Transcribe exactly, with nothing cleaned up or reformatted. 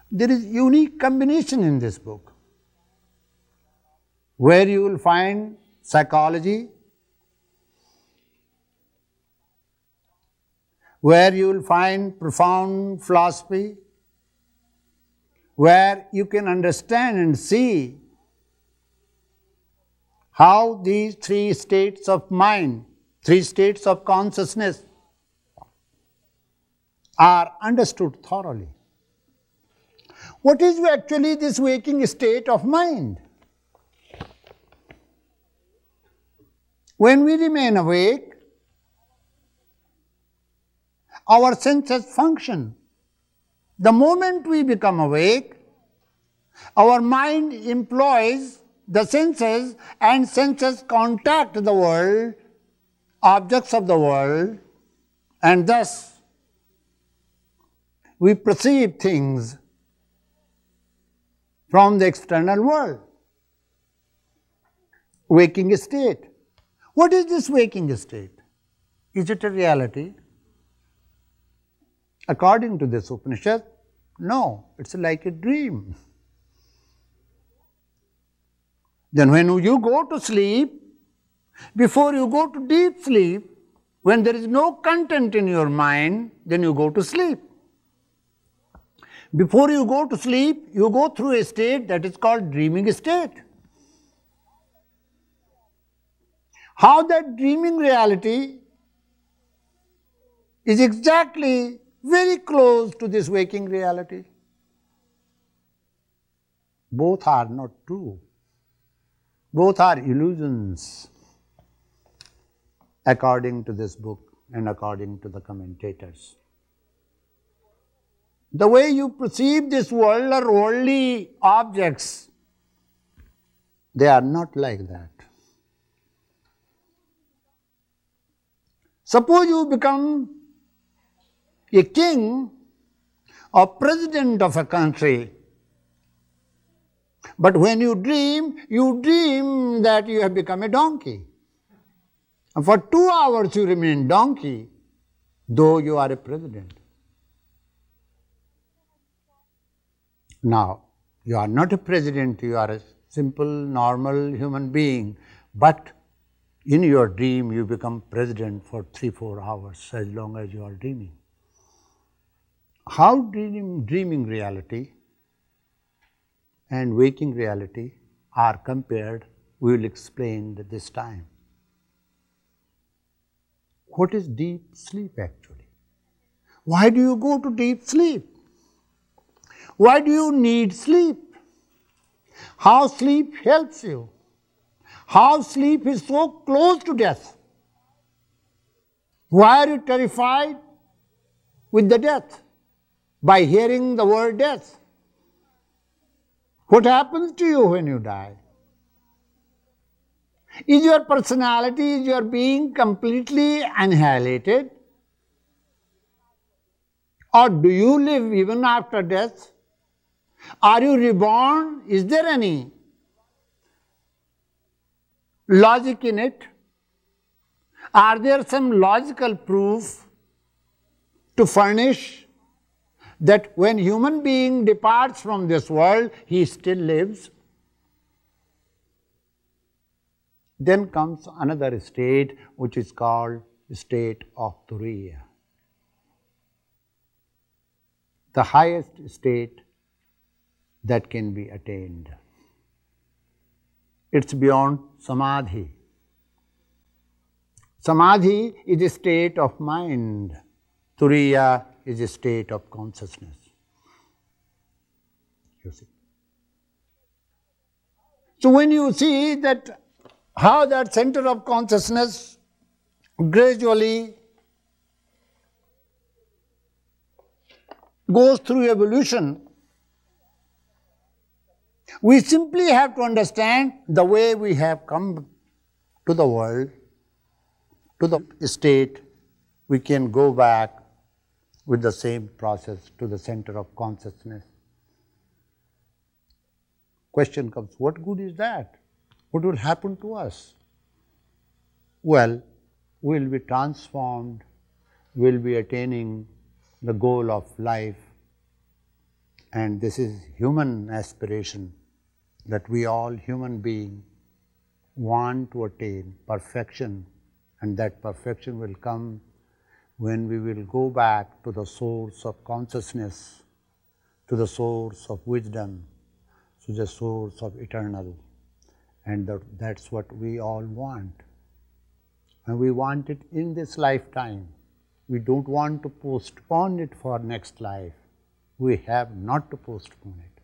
There is unique combination in this book, where you will find psychology, where you will find profound philosophy, where you can understand and see how these three states of mind, three states of consciousness are understood thoroughly. What is actually this waking state of mind? When we remain awake, our senses function. The moment we become awake, our mind employs the senses, and senses contact the world, objects of the world, and thus we perceive things from the external world. Waking state. What is this waking state? Is it a reality? According to this Upanishad, no, it's like a dream. Then when you go to sleep, before you go to deep sleep, when there is no content in your mind, then you go to sleep. Before you go to sleep, you go through a state that is called dreaming state. How that dreaming reality is exactly very close to this waking reality. Both are not true. Both are illusions, according to this book and according to the commentators. The way you perceive this world are worldly objects. They are not like that. Suppose you become a king or president of a country, but when you dream, you dream that you have become a donkey. And for two hours you remain donkey, though you are a president. Now, you are not a president, you are a simple, normal human being, but in your dream you become president for three, four hours, as long as you are dreaming. How dream, dreaming reality and waking reality are compared, we will explain at this time. What is deep sleep actually? Why do you go to deep sleep? Why do you need sleep? How sleep helps you? How sleep is so close to death? Why are you terrified with the death? By hearing the word death. What happens to you when you die? Is your personality, is your being completely annihilated? Or do you live even after death? Are you reborn? Is there any logic in it? Are there some logical proof to furnish that when human being departs from this world, he still lives? Then comes another state which is called state of Turiya. The highest state that can be attained. It's beyond Samadhi. Samadhi is a state of mind. Turiya is a state of consciousness. You see. So when you see that how that center of consciousness gradually goes through evolution, we simply have to understand the way we have come to the world, to the state, we can go back with the same process to the center of consciousness. Question comes, what good is that? What will happen to us? Well, we will be transformed, we will be attaining the goal of life, And this is human aspiration, that we all human beings want to attain perfection, and that perfection will come when we will go back to the source of consciousness, to the source of wisdom, to the source of eternal. And that, that's what we all want. And we want it in this lifetime. We don't want to postpone it for next life. We have not to postpone it.